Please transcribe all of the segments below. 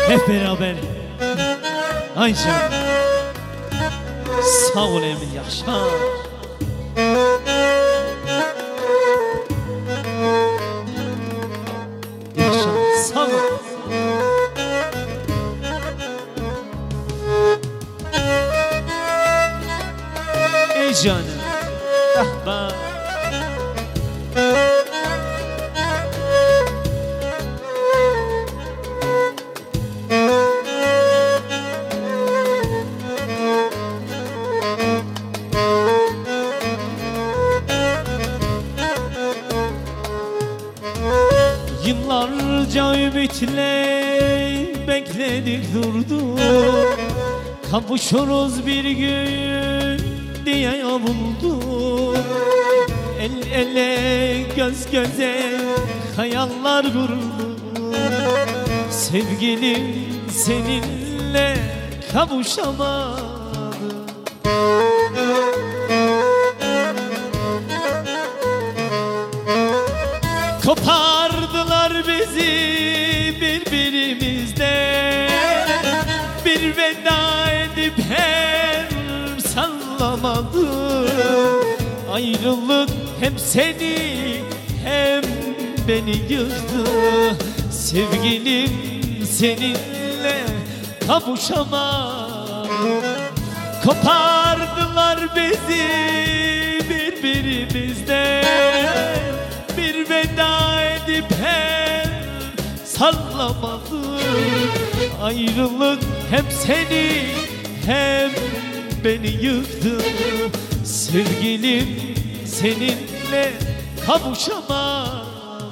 hep beraber. Ay canım, sağ ol emin yaşa. Yaşa, sağ ol. Ey canım, ah bak. Yıllarca ümitle bekledik durduk, kavuşuruz bir gün diye bulduk. El ele göz göze hayaller kurduk, sevgilim seninle kavuşamadım. Kopardılar bizi birbirimizden, bir veda edip hem sallamadım. Ayrılık hem seni hem beni yıktı, sevgilim seninle kavuşamadım. Kopardılar bizi birbirimizden, bir veda edip hem sallamadım. Ayrılık hem seni hem beni yıktı, sevgilim seninle kavuşamadım.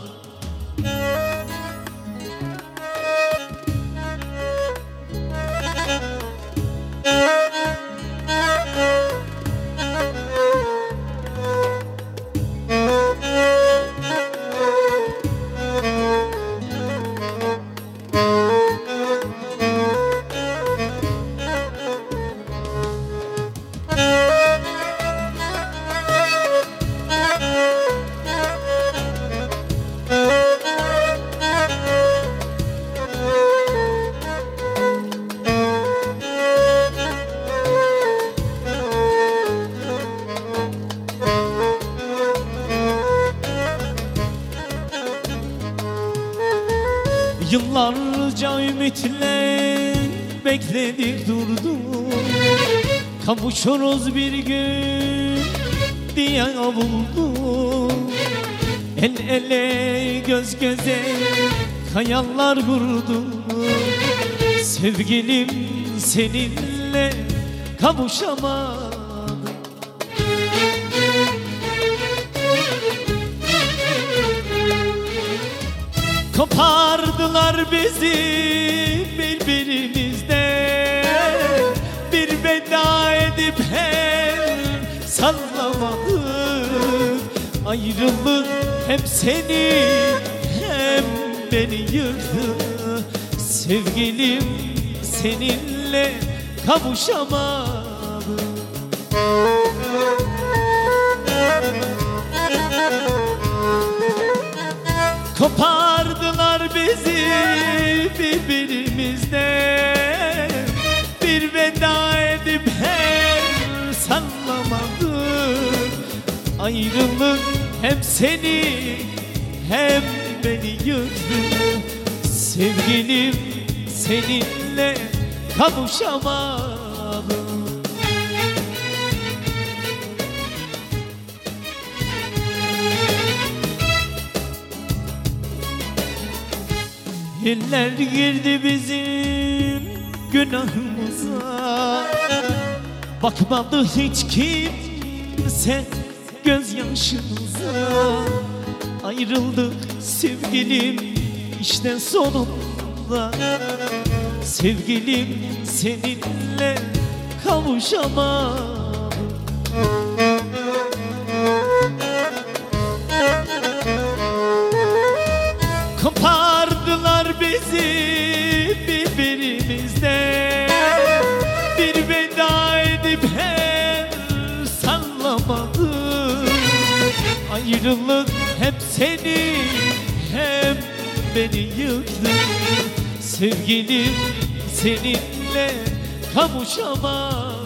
Yıllarca ümitle bekledik durduk, kavuşuruz bir gün diye bulduk. El ele göz göze hayaller kurduk, sevgilim seninle kavuşamadım. Kopardılar bizi birbirimizden, bir veda edip hem sallamadık. Ayrılık hem seni hem beni yıktı, sevgilim seninle kavuşamadım. Kopardılar bizi birbirimizden, bir veda edip hem sallamadık. Ayrılık hem seni hem beni yıktı, sevgilim seninle kavuşamadım. Eller girdi bizim günahımıza, bakmadı hiç kimse gözyaşımıza. Ayrıldık sevgilim işte sonunda, sevgilim seninle kavuşamadım. Kopardılar bizi birbirimizden, bir veda edip hem sallamadık. Ayrılık hem seni hem beni yıktı, sevgilim seninle kavuşamaz.